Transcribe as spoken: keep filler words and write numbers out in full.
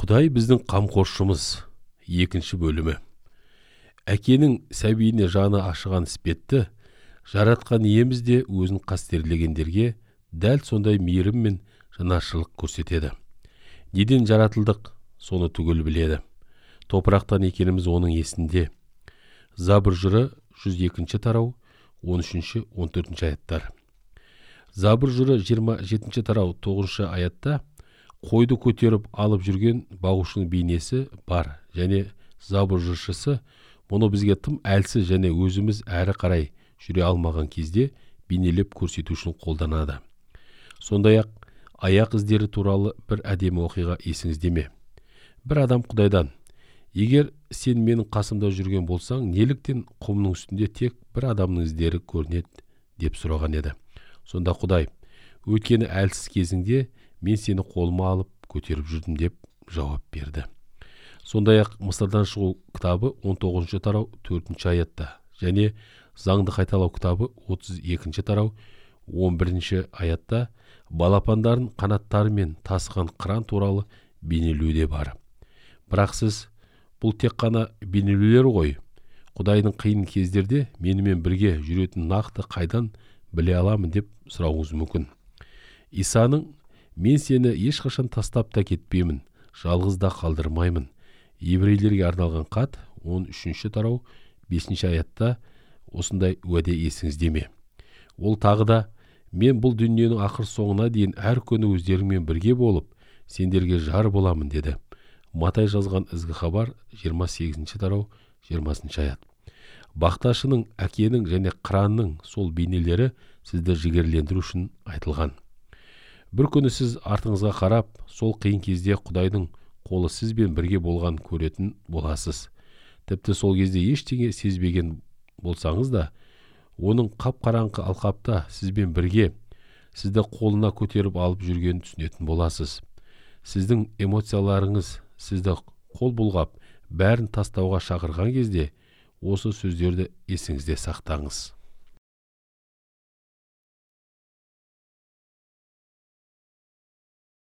Құдай біздің қамқоршымыз. Екінші бөлімі. Әкенің сәбиіне жаны ашыған іспетті, жаратқан иеміз де өзін қастерлегендерге дәл сондай мейірім мен жанашырлық көрсетеді. Неден жаратылдық, соны түгел біледі. Топырақтан екеніміз оның есінде. Забыр жыры жүз екінші тарау, он үшінші он төртінші аяттар. Забыр жыры жиырма жетінші тарау, тоғызыншы аятта қойды көтеріп алып жүрген бағушының бейнесі бар, және забыр жыршысы мұны бізге тым әлсіз және өзіміз әрі қарай жүре алмаған кезде бейнелеп көрсету үшін қолданады. Сондай-ақ аяқ іздері туралы бір әдемі оқиға есіңізде ме? Бір адам Құдайдан: егер сен менің қасымда жүрген болсаң, неліктен құмның үстінде тек бір адамның іздері көрінеді деп сұраған еді. Сонда Құдай: өйткені әлсіз кезіңде мен сені қолыма алып көтеріп жүрдім деп жауап берді. Сондай-ақ Мысырдан шығу кітабы он тоғызыншы тарау, төртінші аятта, және Заңды қайталау кітабы отыз екінші тарау, он бірінші аятта балапандарын қанаттары мен тасыған қыран туралы бейнелеуде бар. Бірақ сіз, бұл тек қана бейнелеулер ғой. Құдайдың қиын кездерде менімен бірге жүретін нақты қайдан біле аламын деп сұрауыңыз мүмкін. Исаның: мен сені ешқашан тастап та кетпеймін, жалғыз да қалдырмаймын. Еврейлерге арналған хат он үшінші тарау, бесінші аятта осындай уәде есіңізде ме? Ол тағы да: мен бұл дүниенің ақыр соңына дейін әр күні өздеріңмен бірге болып, сендерге жар боламын деді. Матай жазған ізгі хабар жиырма сегізінші тарау, жиырмасыншы аят. Бақташының, әкенің және қыранның сол бейнелері сізді жігерлендіру үшін айтылған. Бір күні сіз артыңызға қарап, сол қиын кезде Құдайдың қолы сізбен бірге болған көретін боласыз. Тіпті сол кезде ештеңе сезбеген болсаңыз да, оның қап-қараңғы алқапта сізбен бірге, сізді қолына көтеріп алып жүргенін түсінетін боласыз. Сіздің эмоцияларыңыз сізді қол бұлғап, бәрін тастауға шақырған кезде осы сөздерді есіңізде сақтаңыз.